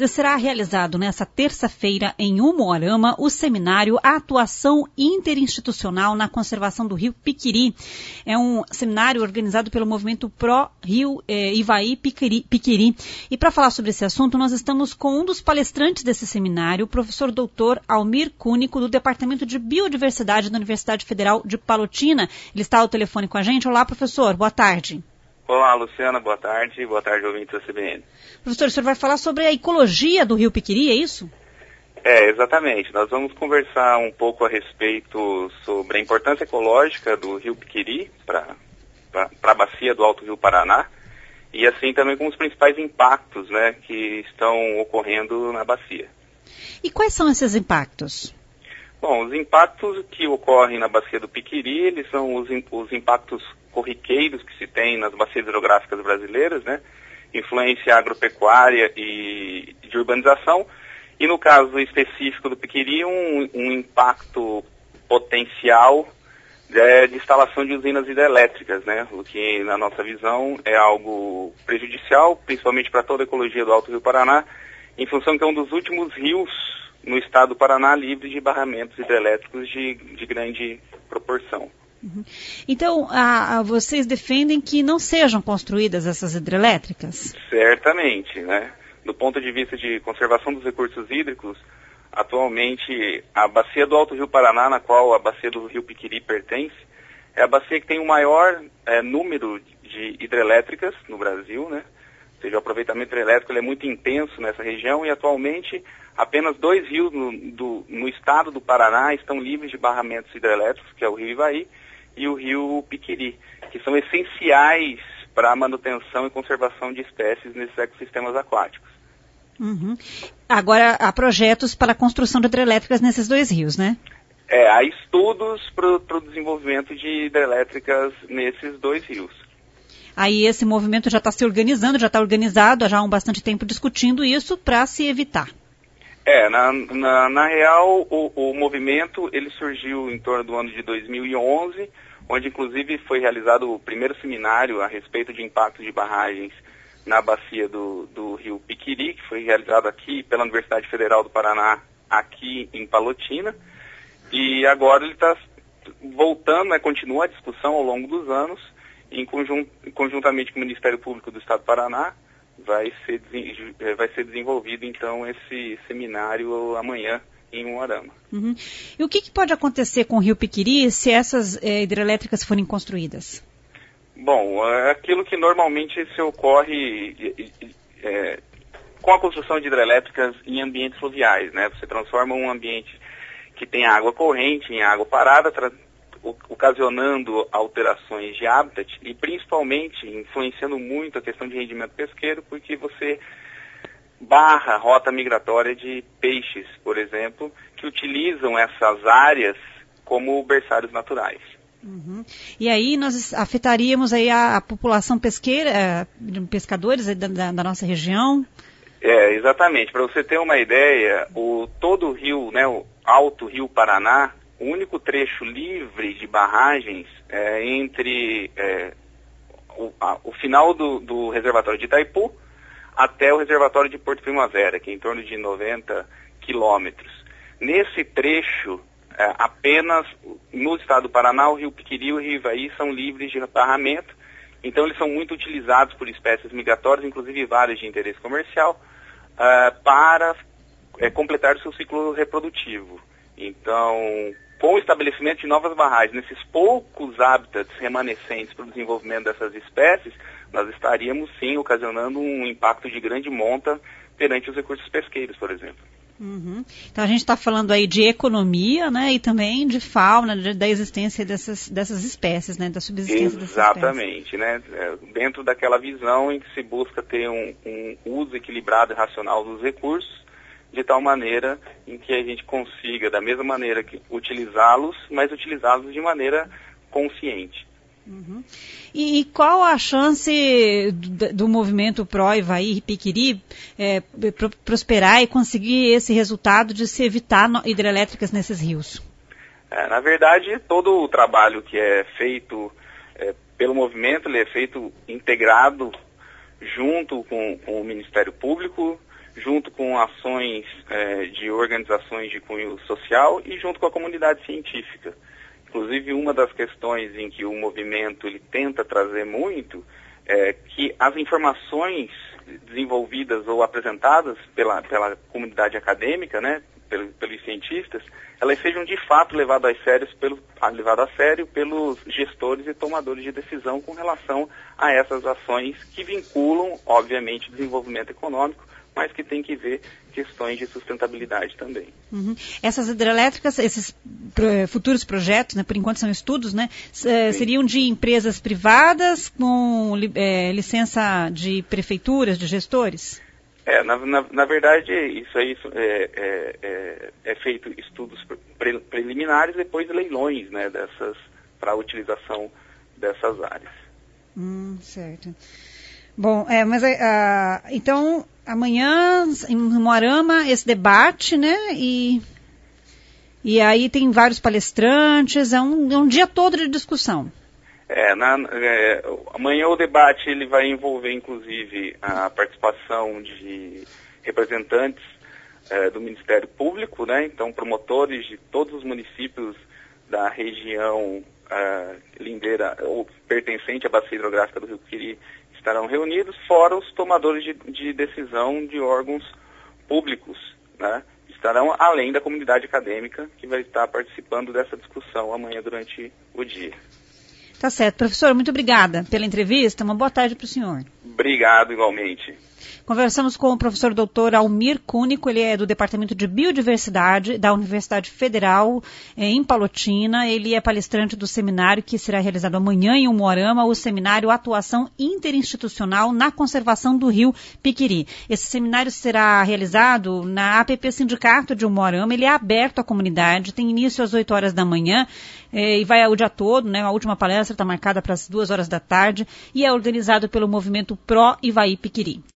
Será realizado nesta terça-feira em Umuarama o seminário Atuação Interinstitucional na Conservação do Rio Piquiri. É um seminário organizado pelo movimento Pró-Rio Ivaí Piquiri. E para falar sobre esse assunto, nós estamos com um dos palestrantes desse seminário, o professor doutor Almir Cúnico, do Departamento de Biodiversidade da Universidade Federal de Palotina. Ele está ao telefone com a gente. Olá, professor. Boa tarde. Olá, Luciana. Boa tarde. Boa tarde, ouvintes da CBN. Professor, o senhor vai falar sobre a ecologia do Rio Piquiri, é isso? Exatamente. Nós vamos conversar um pouco a respeito sobre a importância ecológica do Rio Piquiri para a bacia do Alto Rio Paraná e assim também com os principais impactos, né, que estão ocorrendo na bacia. E quais são esses impactos? Bom, os impactos que ocorrem na bacia do Piquiri, eles são os impactos corriqueiros que se tem nas bacias hidrográficas brasileiras, né? Influência agropecuária e de urbanização. E no caso específico do Piquiri, um impacto potencial de instalação de usinas hidrelétricas, né? O que, na nossa visão, é algo prejudicial, principalmente para toda a ecologia do Alto Rio Paraná, em função que é um dos últimos rios no estado do Paraná livre de barramentos hidrelétricos de grande proporção. Uhum. Então, vocês defendem que não sejam construídas essas hidrelétricas? Certamente, né? Do ponto de vista de conservação dos recursos hídricos, atualmente a bacia do Alto Rio Paraná, na qual a bacia do Rio Piquiri pertence, é a bacia que tem o maior número de hidrelétricas no Brasil, né? Ou seja, o aproveitamento hidrelétrico é muito intenso nessa região e atualmente apenas 2 rios no estado do Paraná estão livres de barramentos hidrelétricos, que é o Rio Ivaí e o Rio Piquiri, que são essenciais para a manutenção e conservação de espécies nesses ecossistemas aquáticos. Uhum. Agora, há projetos para a construção de hidrelétricas nesses 2 rios, né? Há estudos para o desenvolvimento de hidrelétricas nesses 2 rios. Aí esse movimento já está se organizando, já está organizado, já há bastante tempo discutindo isso para se evitar. Na real, o movimento ele surgiu em torno do ano de 2011, onde inclusive foi realizado o primeiro seminário a respeito de impacto de barragens na bacia do Rio Piquiri, que foi realizado aqui pela Universidade Federal do Paraná, aqui em Palotina. E agora ele está voltando, né, continua a discussão ao longo dos anos, conjuntamente com o Ministério Público do Estado do Paraná, vai ser desenvolvido, então, esse seminário amanhã em Umuarama. Uhum. E o que pode acontecer com o Rio Piquiri se essas hidrelétricas forem construídas? Bom, aquilo que normalmente se ocorre com a construção de hidrelétricas em ambientes fluviais, né? Você transforma um ambiente que tem água corrente em água parada, ocasionando alterações de habitat e principalmente influenciando muito a questão de rendimento pesqueiro, porque você barra a rota migratória de peixes, por exemplo, que utilizam essas áreas como berçários naturais. Uhum. E aí nós afetaríamos aí a população pesqueira, pescadores da nossa região? Exatamente. Para você ter uma ideia, todo o rio, né, o Alto Rio Paraná, o único trecho livre de barragens entre o final do reservatório de Itaipu até o reservatório de Porto Primavera, que é em torno de 90 quilômetros. Nesse trecho, apenas no estado do Paraná, o Rio Piquiri e o Rio Ivaí são livres de barramento, então eles são muito utilizados por espécies migratórias, inclusive várias de interesse comercial, para completar o seu ciclo reprodutivo. Então, com o estabelecimento de novas barragens, nesses poucos hábitats remanescentes para o desenvolvimento dessas espécies, nós estaríamos sim ocasionando um impacto de grande monta perante os recursos pesqueiros, por exemplo. Uhum. Então a gente está falando aí de economia, né, e também de fauna, da existência dessas espécies, né, da subsistência dessas espécies. Exatamente, né, dentro daquela visão em que se busca ter um uso equilibrado e racional dos recursos, de tal maneira em que a gente consiga, da mesma maneira que utilizá-los, mas utilizá-los de maneira consciente. Uhum. E qual a chance do movimento Pró-Ivaí Piquiri prosperar e conseguir esse resultado de se evitar hidrelétricas nesses rios? Na verdade, todo o trabalho que é feito pelo movimento, ele é feito integrado junto com o Ministério Público, junto com ações de organizações de cunho social e junto com a comunidade científica. Inclusive, uma das questões em que o movimento ele tenta trazer muito é que as informações desenvolvidas ou apresentadas pela comunidade acadêmica, né, pelos cientistas, elas sejam de fato levadas a sério pelos gestores e tomadores de decisão com relação a essas ações que vinculam, obviamente, o desenvolvimento econômico, mas que tem que ver questões de sustentabilidade também. Uhum. Essas hidrelétricas, esses futuros projetos, né, por enquanto são estudos, né, seriam de empresas privadas com licença de prefeituras, de gestores? Na verdade, isso aí é feito estudos preliminares, depois leilões, né, para a utilização dessas áreas. Certo. Bom, mas então amanhã em Umuarama esse debate, né? E aí tem vários palestrantes, é um dia todo de discussão. Amanhã o debate ele vai envolver, inclusive, a participação de representantes do Ministério Público, né? Então, promotores de todos os municípios da região lindeira ou pertencente à bacia hidrográfica do Rio Piquiri estarão reunidos, fora os tomadores de decisão de órgãos públicos, né? Estarão além da comunidade acadêmica que vai estar participando dessa discussão amanhã durante o dia. Tá certo. Professor, muito obrigada pela entrevista. Uma boa tarde para o senhor. Obrigado, igualmente. Conversamos com o professor doutor Almir Cúnico, ele é do Departamento de Biodiversidade da Universidade Federal em Palotina. Ele é palestrante do seminário que será realizado amanhã em Umuarama, o seminário Atuação Interinstitucional na Conservação do Rio Piquiri. Esse seminário será realizado na APP Sindicato de Umuarama, ele é aberto à comunidade, tem início às 8 horas da manhã e vai o dia todo, né? A última palestra está marcada para as 2 horas da tarde e é organizado pelo movimento Pró Ivaí Piquiri.